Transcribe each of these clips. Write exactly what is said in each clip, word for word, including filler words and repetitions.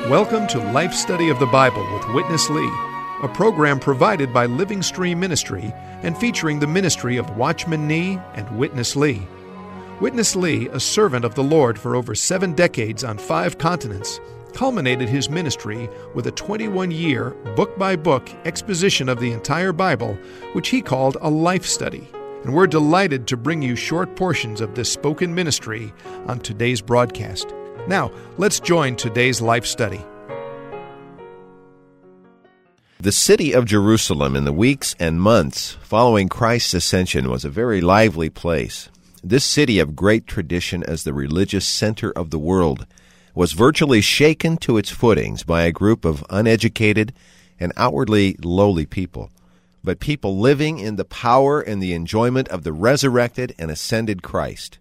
Welcome to Life Study of the Bible with Witness Lee, a program provided by Living Stream Ministry and featuring the ministry of Watchman Nee and Witness Lee. Witness Lee, a servant of the Lord for over seven decades on five continents, culminated his ministry with a twenty-one-year, book-by-book exposition of the entire Bible, which he called a life study. And we're delighted to bring you short portions of this spoken ministry on today's broadcast. Now, let's join today's life study. The city of Jerusalem in the weeks and months following Christ's ascension was a very lively place. This city of great tradition as the religious center of the world was virtually shaken to its footings by a group of uneducated and outwardly lowly people, but people living in the power and the enjoyment of the resurrected and ascended Christ.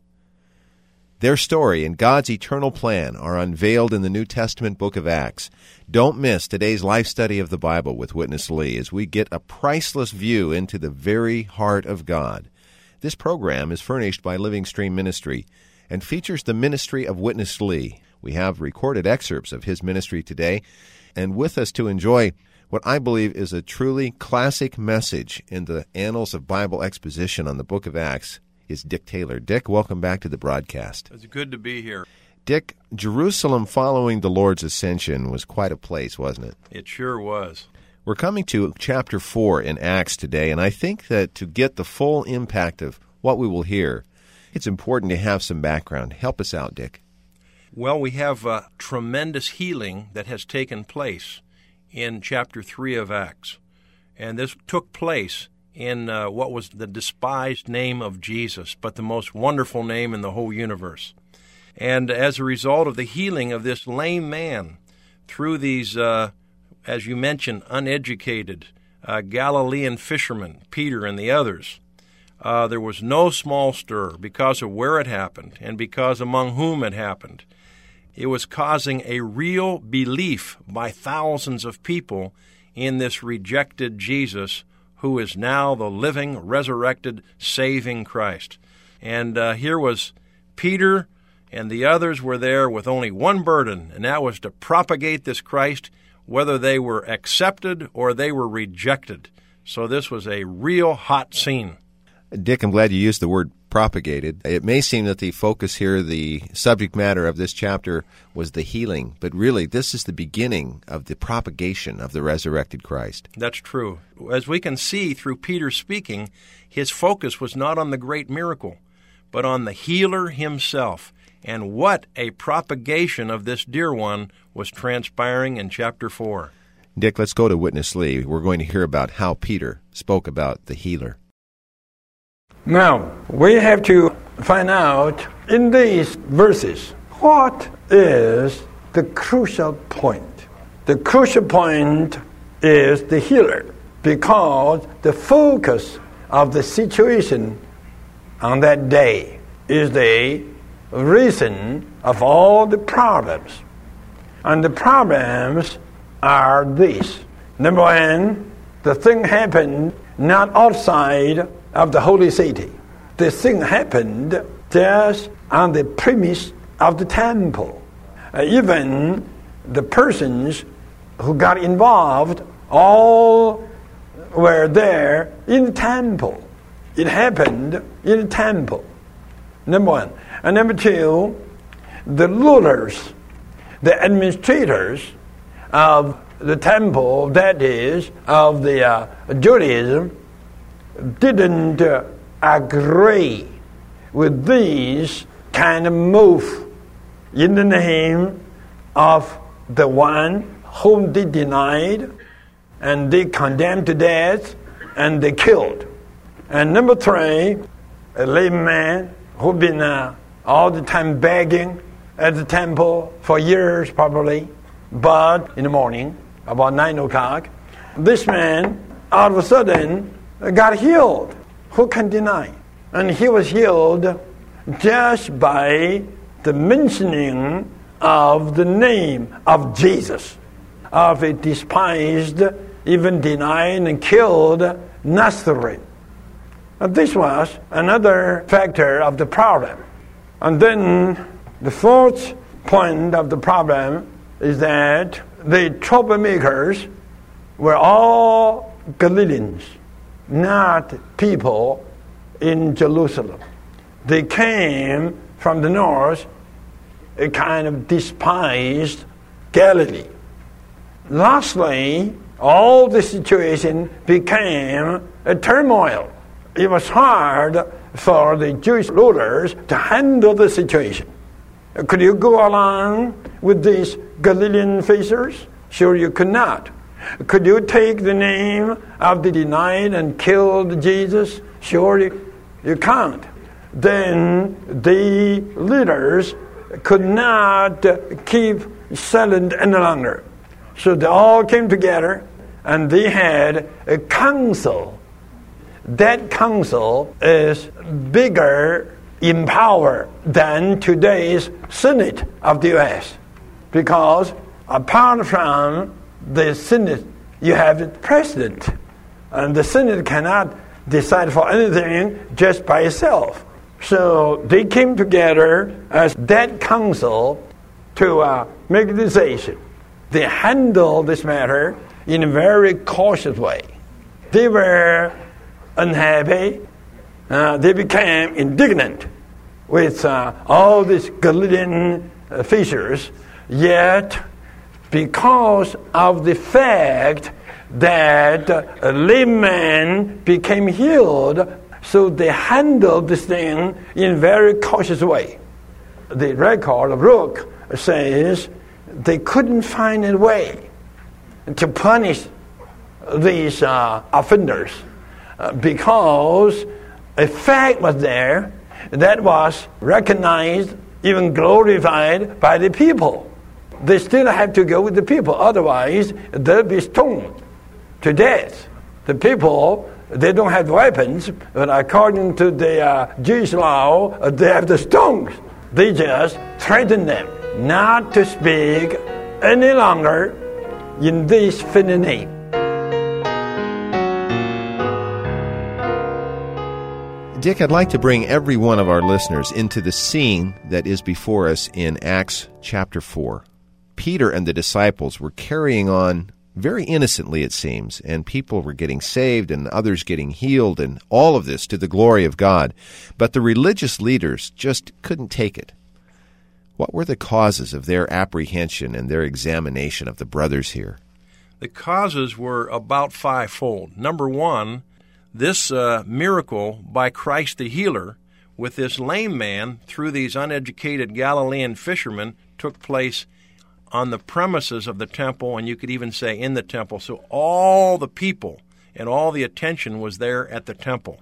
Their story and God's eternal plan are unveiled in the New Testament book of Acts. Don't miss today's life study of the Bible with Witness Lee as we get a priceless view into the very heart of God. This program is furnished by Living Stream Ministry and features the ministry of Witness Lee. We have recorded excerpts of his ministry today, and with us to enjoy what I believe is a truly classic message in the annals of Bible exposition on the book of Acts is Dick Taylor. Dick, welcome back to the broadcast. It's good to be here. Dick, Jerusalem following the Lord's ascension was quite a place, wasn't it? It sure was. We're coming to chapter four in Acts today, and I think that to get the full impact of what we will hear, it's important to have some background. Help us out, Dick. Well, we have a tremendous healing that has taken place in chapter three of Acts, and this took place in uh, what was the despised name of Jesus, but the most wonderful name in the whole universe. And as a result of the healing of this lame man through these, uh, as you mentioned, uneducated uh, Galilean fishermen, Peter and the others, uh, there was no small stir because of where it happened and because among whom it happened. It was causing a real belief by thousands of people in this rejected Jesus, who is now the living, resurrected, saving Christ. And uh, here was Peter, and the others were there with only one burden, and that was to propagate this Christ, whether they were accepted or they were rejected. So this was a real hot scene. Dick, I'm glad you used the word propagated. It may seem that the focus here, the subject matter of this chapter, was the healing, but really this is the beginning of the propagation of the resurrected Christ. That's true. As we can see through Peter speaking, his focus was not on the great miracle, but on the healer himself. And what a propagation of this dear one was transpiring in chapter four. Dick, let's go to Witness Lee. We're going to hear about how Peter spoke about the healer. Now, we have to find out in these verses, what is the crucial point? The crucial point is the healer, because the focus of the situation on that day is the reason of all the problems. And the problems are these. Number one, the thing happened not outside of the holy city. The thing happened just on the premise of the temple. Uh, even the persons who got involved all were there in the temple. It happened in the temple. Number one. And number two, the rulers, the administrators of the temple, that is, of the uh, Judaism, didn't uh, agree with these kind of move in the name of the one whom they denied, and they condemned to death, and they killed. And number three, a lame man who'd been uh, all the time begging at the temple for years probably, but in the morning, about nine o'clock, this man all of a sudden got healed. Who can deny? And he was healed just by the mentioning of the name of Jesus, of a despised, even denied and killed Nazarene. And this was another factor of the problem. And then the fourth point of the problem is that the troublemakers were all Galileans, not people in Jerusalem. They came from the north, a kind of despised Galilee. Lastly, all the situation became a turmoil. It was hard for the Jewish rulers to handle the situation. Could you go along with these Galilean fishers? Sure you could not. Could you take the name of the denied and killed Jesus? Sure you, you can't. Then the leaders could not keep silent any longer. So they all came together and they had a council. That council is bigger in power than today's Senate of the U S because apart from the Senate, you have the president, and the Senate cannot decide for anything just by itself. So they came together as that council to uh, make a decision. They handled this matter in a very cautious way. They were unhappy. Uh, they became indignant with uh, all these Galilean uh, fishers, yet because of the fact that a lame man became healed, so they handled this thing in a very cautious way. The record of Luke says they couldn't find a way to punish these uh, offenders uh, because a fact was there that was recognized, even glorified by the people. They still have to go with the people, otherwise they'll be stoned to death. The people, they don't have weapons, but according to the uh, Jewish law, uh, they have the stones. They just threaten them not to speak any longer in this filthy name. Dick, I'd like to bring every one of our listeners into the scene that is before us in Acts chapter four. Peter and the disciples were carrying on very innocently, it seems, and people were getting saved and others getting healed, and all of this to the glory of God. But the religious leaders just couldn't take it. What were the causes of their apprehension and their examination of the brothers here? The causes were about fivefold. Number one, this uh, miracle by Christ the healer with this lame man through these uneducated Galilean fishermen took place on the premises of the temple, and you could even say in the temple. So all the people and all the attention was there at the temple.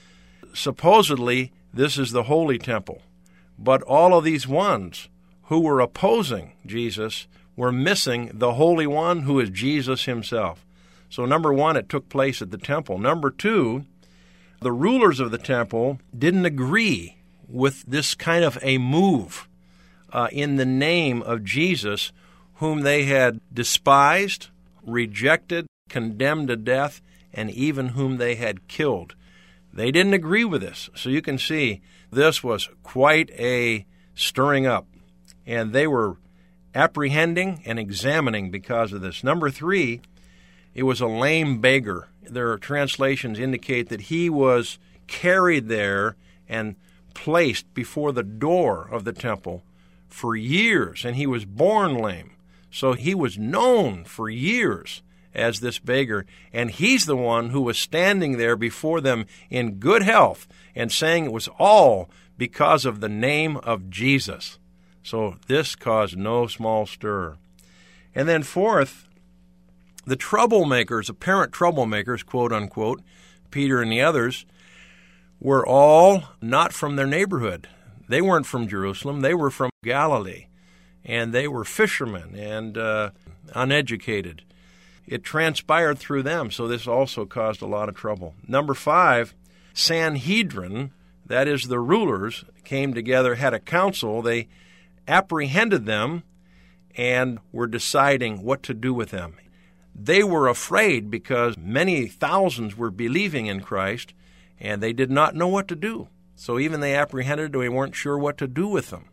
Supposedly, this is the holy temple. But all of these ones who were opposing Jesus were missing the Holy One, who is Jesus himself. So number one, it took place at the temple. Number two, the rulers of the temple didn't agree with this kind of a move uh, in the name of Jesus, whom they had despised, rejected, condemned to death, and even whom they had killed. They didn't agree with this. So you can see this was quite a stirring up, and they were apprehending and examining because of this. Number three, it was a lame beggar. Their translations indicate that he was carried there and placed before the door of the temple for years, and he was born lame. So he was known for years as this beggar, and he's the one who was standing there before them in good health and saying it was all because of the name of Jesus. So this caused no small stir. And then fourth, the troublemakers, apparent troublemakers, quote unquote, Peter and the others, were all not from their neighborhood. They weren't from Jerusalem. They were from Galilee, and they were fishermen and uh, uneducated. It transpired through them, so this also caused a lot of trouble. Number five, Sanhedrin, that is the rulers, came together, had a council. They apprehended them and were deciding what to do with them. They were afraid because many thousands were believing in Christ, and they did not know what to do. So even they apprehended, they weren't sure what to do with them.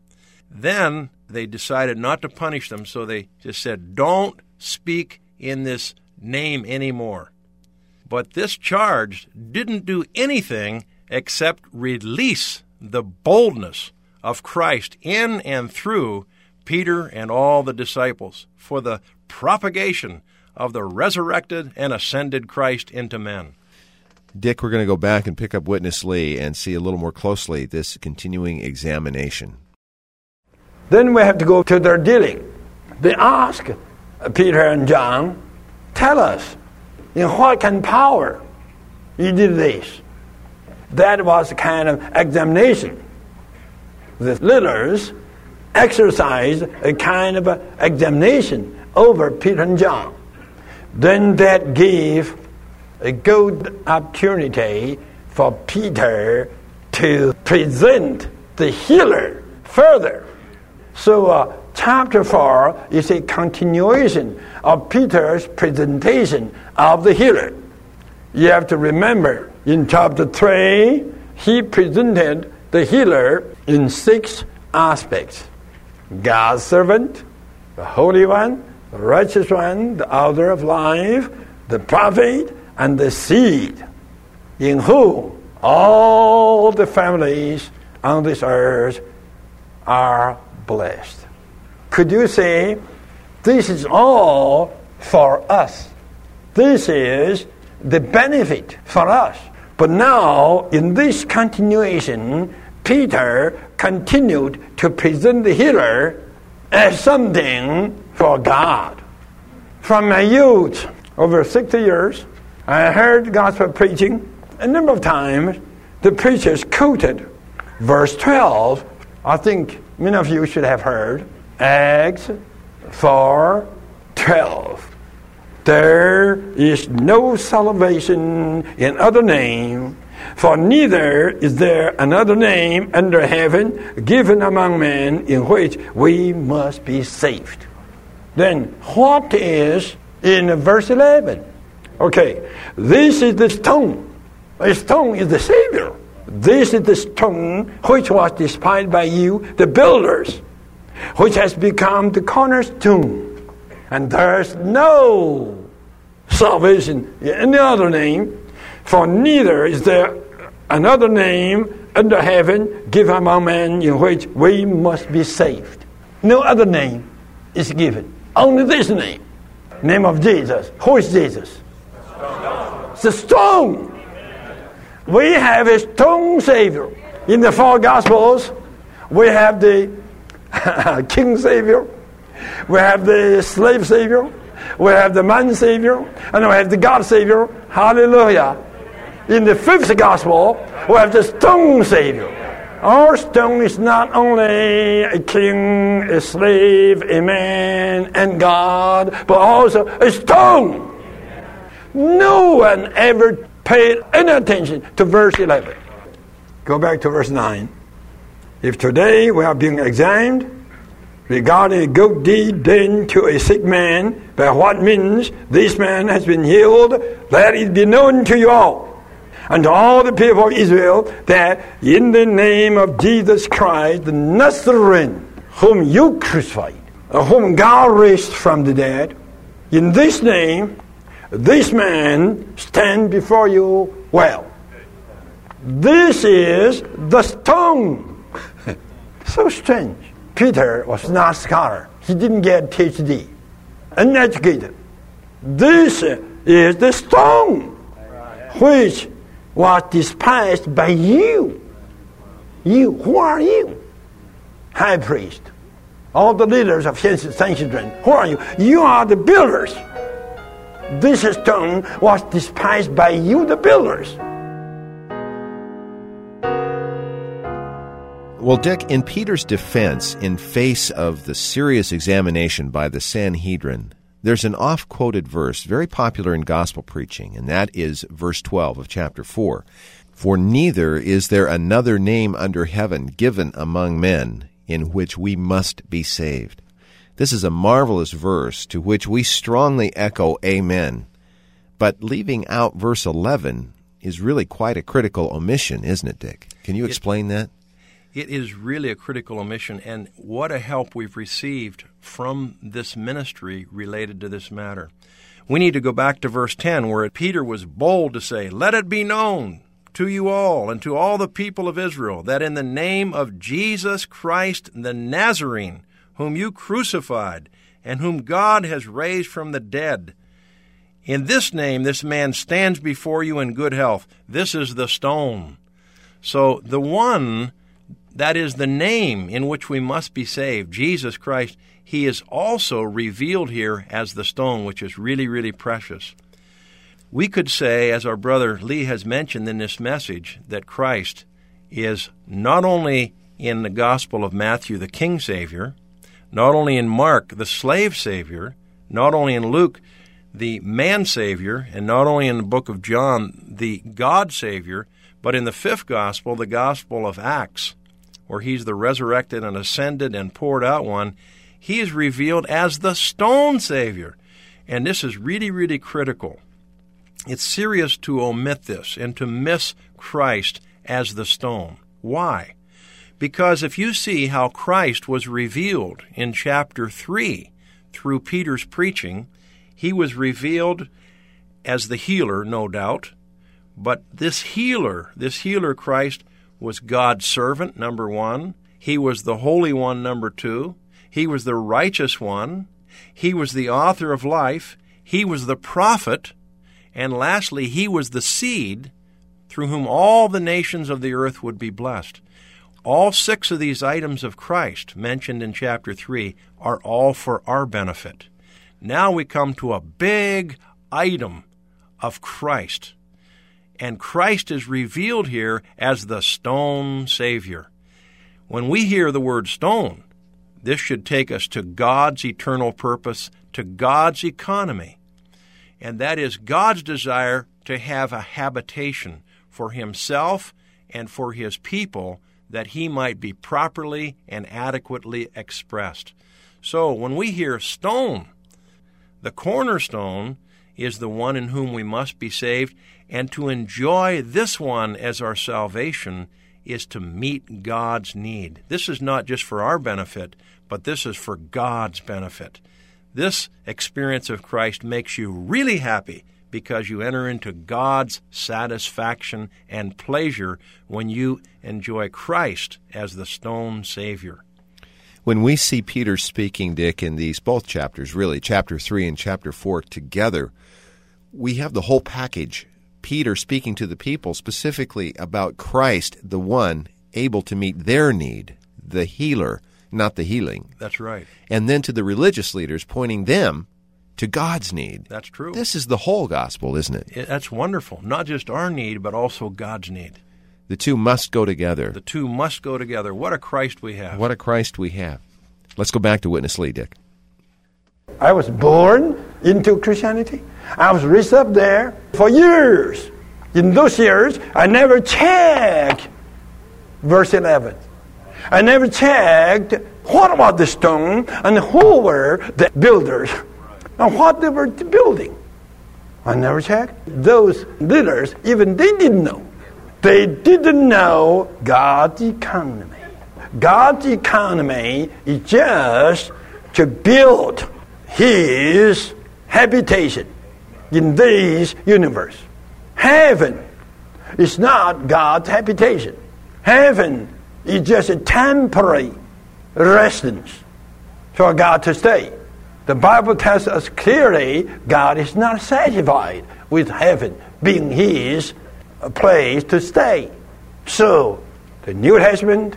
Then they decided not to punish them, so they just said, don't speak in this name anymore. But this charge didn't do anything except release the boldness of Christ in and through Peter and all the disciples for the propagation of the resurrected and ascended Christ into men. Dick, we're going to go back and pick up Witness Lee and see a little more closely this continuing examination. Then we have to go to their dealing. They ask Peter and John, tell us, in what kind of power you did this? That was a kind of examination. The leaders exercised a kind of a examination over Peter and John. Then that gave a good opportunity for Peter to present the healer further. So uh, chapter four is a continuation of Peter's presentation of the healer. You have to remember, in chapter three, he presented the healer in six aspects. God's servant, the Holy One, the righteous one, the author of life, the prophet, and the seed, in whom all the families on this earth are blessed. Could you say, this is all for us? This is the benefit for us. But now, in this continuation, Peter continued to present the healer as something for God. From my youth, over sixty years, I heard gospel preaching. A number of times, the preachers quoted verse twelve. I think many of you should have heard. Acts four twelve. There is no salvation in other name, for neither is there another name under heaven given among men in which we must be saved. Then what is in verse eleven? Okay, this is the stone. The stone is the Savior. This is the stone which was despised by you, the builders, which has become the cornerstone. And there's no salvation in any other name, for neither is there another name under heaven given among men in which we must be saved. No other name is given. Only this name. Name of Jesus. Who is Jesus? It's the stone. We have a stone Savior. In the four Gospels, we have the King Savior, we have the slave Savior, we have the man Savior, and we have the God Savior. Hallelujah. In the fifth Gospel, we have the stone Savior. Our stone is not only a king, a slave, a man, and God, but also a stone. No one ever paid any attention to verse eleven. Go back to verse nine. If today we are being examined regarding a good deed done to a sick man, by what means this man has been healed, let it be known to you all, and to all the people of Israel, that in the name of Jesus Christ, the Nazarene, whom you crucified, whom God raised from the dead, in this name, this man stand before you well. This is the stone. So strange. Peter was not a scholar. He didn't get P H D. Uneducated. This is the stone which was despised by you. You, who are you? High priest. All the leaders of Sanhedrin, who are you? You are the builders. This stone was despised by you, the builders. Well, Dick, in Peter's defense, in face of the serious examination by the Sanhedrin, there's an oft-quoted verse, very popular in gospel preaching, and that is verse twelve of chapter four. For neither is there another name under heaven given among men in which we must be saved. This is a marvelous verse to which we strongly echo amen. But leaving out verse eleven is really quite a critical omission, isn't it, Dick? Can you explain it, that? It is really a critical omission, and what a help we've received from this ministry related to this matter. We need to go back to verse ten, where Peter was bold to say, "Let it be known to you all and to all the people of Israel that in the name of Jesus Christ the Nazarene, whom you crucified and whom God has raised from the dead, in this name this man stands before you in good health. This is the stone." So the one that is the name in which we must be saved, Jesus Christ, he is also revealed here as the stone, which is really, really precious. We could say, as our brother Lee has mentioned in this message, that Christ is not only in the Gospel of Matthew the King Savior, not only in Mark the Slave Savior, not only in Luke the Man Savior, and not only in the book of John the God Savior, but in the fifth Gospel, the Gospel of Acts, where he's the resurrected and ascended and poured out one, he is revealed as the stone Savior. And this is really, really critical. It's serious to omit this and to miss Christ as the stone. Why? Because if you see how Christ was revealed in chapter three through Peter's preaching, he was revealed as the healer, no doubt. But this healer, this healer Christ, was God's servant, number one. He was the Holy One, number two. He was the righteous one. He was the author of life. He was the prophet. And lastly, he was the seed through whom all the nations of the earth would be blessed. All six of these items of Christ mentioned in chapter three are all for our benefit. Now we come to a big item of Christ. And Christ is revealed here as the stone Savior. When we hear the word stone, this should take us to God's eternal purpose, to God's economy. And that is God's desire to have a habitation for himself and for his people, that he might be properly and adequately expressed. So when we hear stone, the cornerstone is the one in whom we must be saved, and to enjoy this one as our salvation is to meet God's need. This is not just for our benefit, but this is for God's benefit. This experience of Christ makes you really happy because you enter into God's satisfaction and pleasure when you enjoy Christ as the stone Savior. When we see Peter speaking, Dick, in these both chapters, really, chapter three and chapter four together, we have the whole package. Peter speaking to the people specifically about Christ, the one able to meet their need, the healer, not the healing. That's right. And then to the religious leaders, pointing them to God's need. That's true. This is the whole gospel, isn't it? it? That's wonderful. Not just our need, but also God's need. The two must go together. The two must go together. What a Christ we have. What a Christ we have. Let's go back to Witness Lee, Dick. I was born into Christianity. I was raised up there for years. In those years, I never checked verse eleven. I never checked what about the stone and who were the builders and what they were building. I never checked. Those leaders, even they didn't know. They didn't know God's economy. God's economy is just to build his habitation in this universe. Heaven is not God's habitation. Heaven is just a temporary residence for God to stay. The Bible tells us clearly God is not satisfied with heaven being his place to stay. So, the New Testament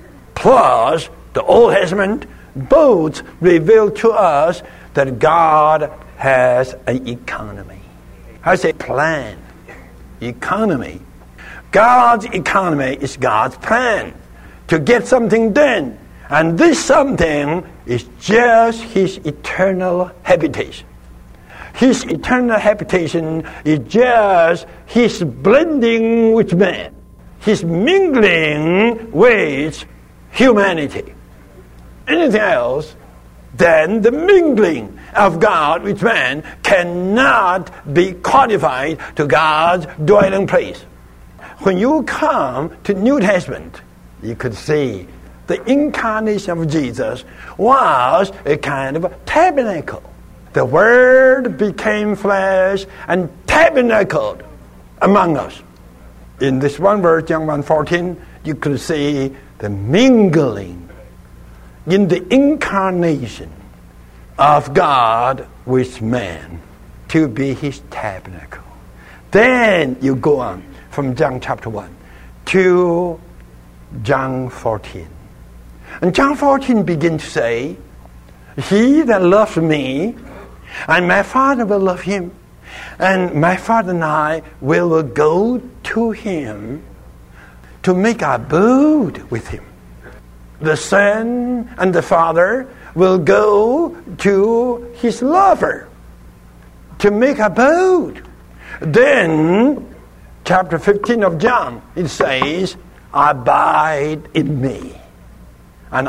plus the Old Testament both reveal to us that God has an economy. I say plan, economy. God's economy is God's plan to get something done. And this something is just his eternal habitation. His eternal habitation is just his blending with man, his mingling with humanity. Anything else than the mingling of God with man cannot be qualified to God's dwelling place. When you come to New Testament, you could see the incarnation of Jesus was a kind of a tabernacle. The Word became flesh and tabernacled among us. In this one verse, John one fourteen, you could see the mingling in the incarnation of God with man to be his tabernacle. Then you go on from John chapter one to John fourteen. And John fourteen begins to say, he that loves me, and my Father will love him, and my Father and I will go to him to make our abode with him. The Son and the Father will go to his lover to make abode. Then, chapter fifteen of John, it says, abide in me, and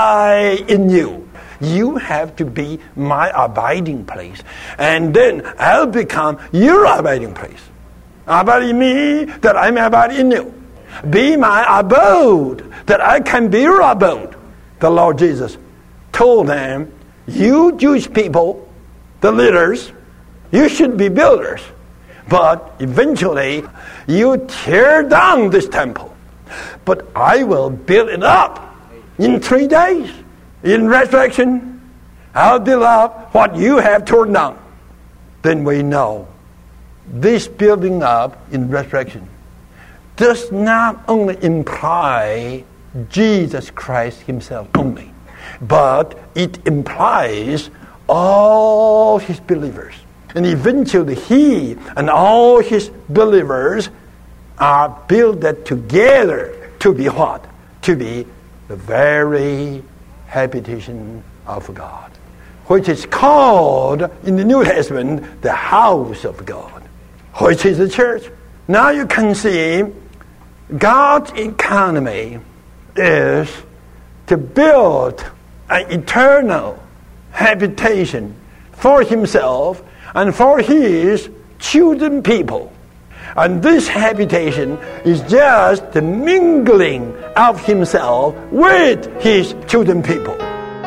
I in you. You have to be my abiding place. And then I'll become your abiding place. Abide in me, that I may abide in you. Be my abode, that I can be your abode. The Lord Jesus told them, you Jewish people, the leaders, you should be builders. But eventually, you tear down this temple. But I will build it up in three days. In resurrection, I'll build up what you have torn down. Then we know this building up in resurrection does not only imply Jesus Christ himself only, but it implies all his believers. And eventually he and all his believers are built together to be what? To be the very habitation of God, which is called in the New Testament the house of God, which is the church. Now you can see God's economy is to build an eternal habitation for himself and for his chosen people. And this habitation is just the mingling of himself with his chosen people.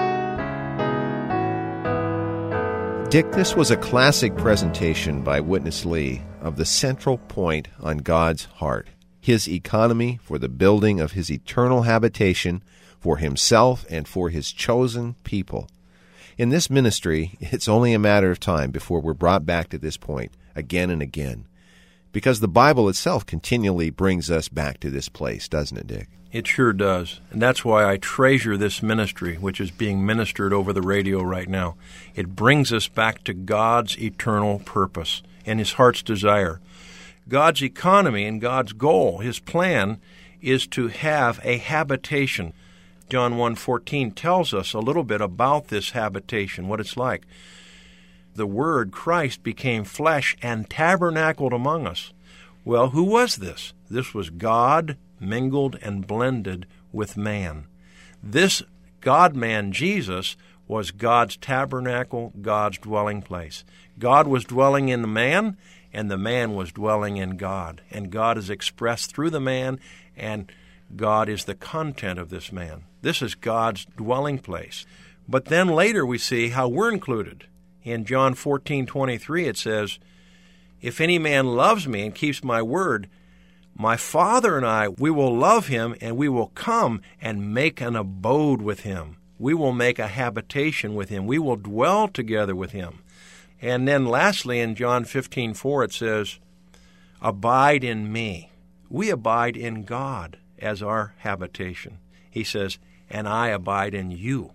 Dick, this was a classic presentation by Witness Lee of the central point on God's heart, his economy for the building of his eternal habitation for himself and for his chosen people. In this ministry, it's only a matter of time before we're brought back to this point again and again, because the Bible itself continually brings us back to this place, doesn't it, Dick? It sure does. And that's why I treasure this ministry, which is being ministered over the radio right now. It brings us back to God's eternal purpose and his heart's desire. God's economy and God's goal, his plan, is to have a habitation. John one fourteen tells us a little bit about this habitation, what it's like. The Word, Christ, became flesh and tabernacled among us. Well, who was this? This was God mingled and blended with man. This God-man, Jesus, was God's tabernacle, God's dwelling place. God was dwelling in the man, and the man was dwelling in God. And God is expressed through the man, and God is the content of this man. This is God's dwelling place. But then later we see how we're included. In John fourteen twenty-three it says, if any man loves me and keeps my word, my Father and I, we will love him, and we will come and make an abode with him. We will make a habitation with him. We will dwell together with him. And then lastly, in John fifteen four, it says, abide in me. We abide in God as our habitation. He says, and I abide in you.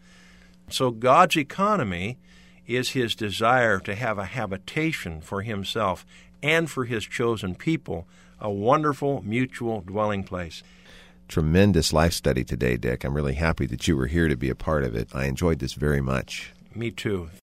So God's economy is his desire to have a habitation for himself and for his chosen people, a wonderful mutual dwelling place. Tremendous life study today, Dick. I'm really happy that you were here to be a part of it. I enjoyed this very much. Me too.